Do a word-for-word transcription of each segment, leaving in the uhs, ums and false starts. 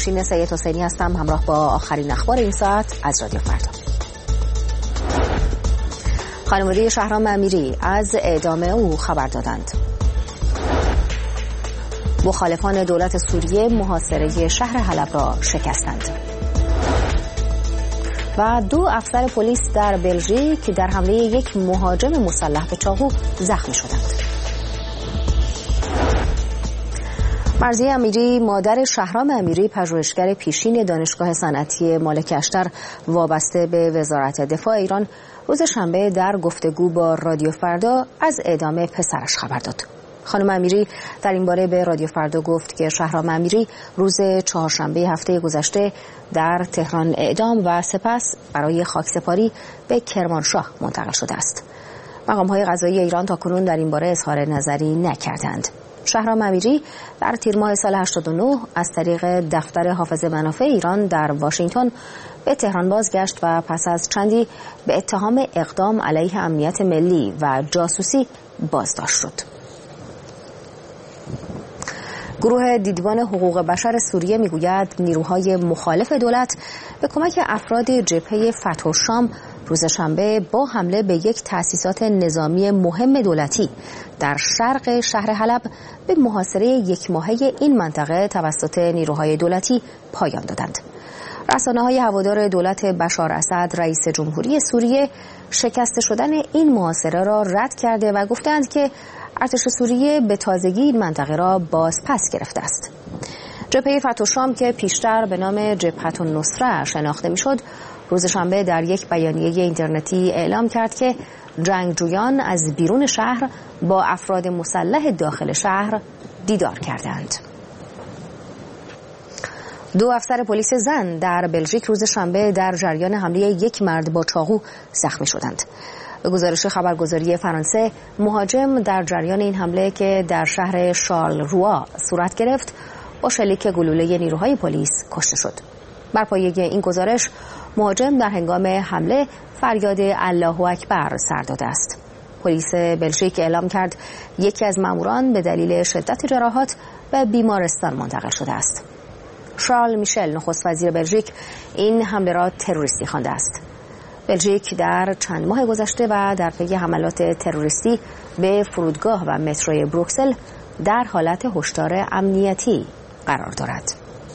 نوشین سید حسینی هستم، همراه با آخرین اخبار این ساعت از رادیو فردا. خانواده شهرام امیری از اعدام او خبر دادند. مخالفان دولت سوریه محاصره شهر حلب را شکستند. و دو افسر پلیس در بلژیک در حمله یک مهاجم مسلح به چاقو زخمی شدند. مرضیه امیری مادر شهرام امیری پژوهشگر پیشین دانشگاه صنعتی مالک اشتر وابسته به وزارت دفاع ایران روز شنبه در گفتگو با رادیو فردا از اعدام پسرش خبر داد. خانم امیری در این باره به رادیو فردا گفت که شهرام امیری روز چهارشنبه هفته گذشته در تهران اعدام و سپس برای خاکسپاری به کرمانشاه منتقل شده است. مقام‌های قضایی ایران تاکنون در این باره اظهار نظری نکردند. شهرام امیری در تیر ماه سال هشتاد و نه از طریق دفتر حافظ منافع ایران در واشنگتن به تهران بازگشت و پس از چندی به اتهام اقدام علیه امنیت ملی و جاسوسی بازداشت شد. گروه دیدبان حقوق بشر سوریه میگوید نیروهای مخالف دولت به کمک افراد جبهه فتح الشام روز شنبه با حمله به یک تأسیسات نظامی مهم دولتی در شرق شهر حلب به محاصره یک ماهه این منطقه توسط نیروهای دولتی پایان دادند. رسانه‌های هوادار دولت بشار اسد رئیس جمهوری سوریه شکسته شدن این محاصره را رد کرده و گفتند که ارتش سوریه به تازگی این منطقه را باز پس گرفته است. جبهه فتح الشام که پیشتر به نام جبهة النصره شناخته میشد، روز شنبه در یک بیانیه اینترنتی اعلام کرد که جنگجویان از بیرون شهر با افراد مسلح داخل شهر دیدار کردند. دو افسر پلیس زن در بلژیک روز شنبه در جریان حمله یک مرد با چاقو زخمی شدند. به گزارش خبرگزاری فرانسه، مهاجم در جریان این حمله که در شهر شارلروا صورت گرفت با شلیک گلوله نیروهای پلیس کشته شد. بر پایه این گزارش، مهاجم در هنگام حمله فریاد الله اکبر سر داده است. پلیس بلژیک اعلام کرد یکی از ماموران به دلیل شدت جراحات به بیمارستان منتقل شده است. شارل میشل نخست وزیر بلژیک این حمله را تروریستی خوانده است. بلژیک در چند ماه گذشته و در پی حملات تروریستی به فرودگاه و متروی بروکسل در حالت هشدار امنیتی قرار دارد.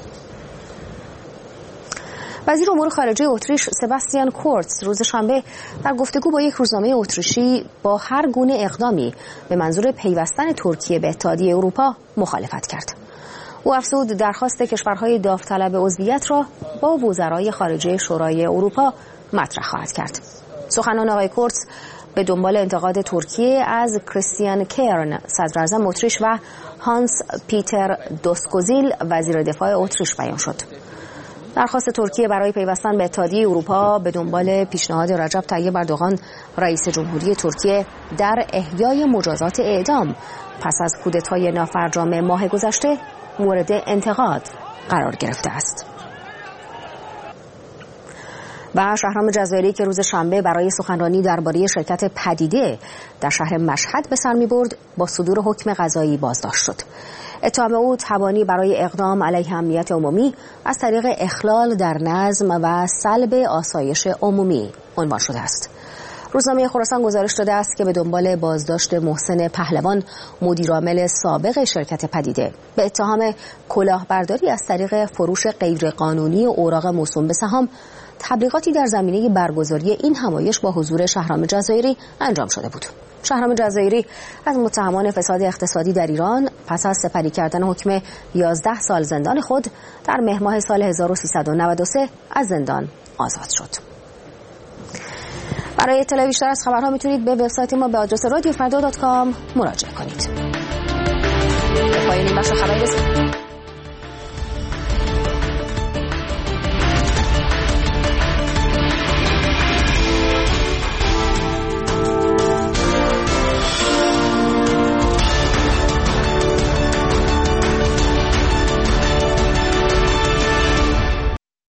وزیر امور خارجه اتریش سباستیان کورتز روز شنبه در گفتگو با یک روزنامه اتریشی با هر گونه اقدامی به منظور پیوستن ترکیه به اتحادیه اروپا مخالفت کرد. او افزود درخواست کشورهای داوطلب عضویت را با وزرای خارجه شورای اروپا مطرح خواهد کرد. سخنان آقای کورتز به دنبال انتقاد ترکیه از کریستیان کرن صدر اعظم اتریش و هانس پیتر دوسکوزیل وزیر دفاع اتریش بیان شد. درخواست ترکیه برای پیوستن به اتحادیه اروپا به دنبال پیشنهاد رجب طیب اردوغان رئیس جمهوری ترکیه در احیای مجازات اعدام پس از کودتای نافرجام ماه گذشته مورد انتقاد قرار گرفته است. و شهرام جزایری که روز شنبه برای سخنرانی درباره شرکت پدیده در شهر مشهد به سر می‌برد با صدور حکم قضایی بازداشت شد. اتهام او توانی برای اقدام علیه امنیت عمومی از طریق اخلال در نظم و سلب آسایش عمومی عنوان شده است. روزنامه خراسان گزارش داده است که به دنبال بازداشت محسن پهلوان مدیرعامل سابق شرکت پدیده به اتهام کلاهبرداری از طریق فروش غیرقانونی اوراق موسوم به سهام، تبلیغاتی در زمینه برگزاری این همایش با حضور شهرام جزایری انجام شده بود. شهرام جزایری از متهمان فساد اقتصادی در ایران پس از سپری کردن حکم یازده سال زندان خود در مهر ماه سال هزار و سیصد و نود و سه از زندان آزاد شد. برای اطلاع بیشتر از خبرها میتونید به وبسایت ما به آدرس رادیو فردا دات کام مراجعه کنید. به پایان این بخش خبری رسیدیم.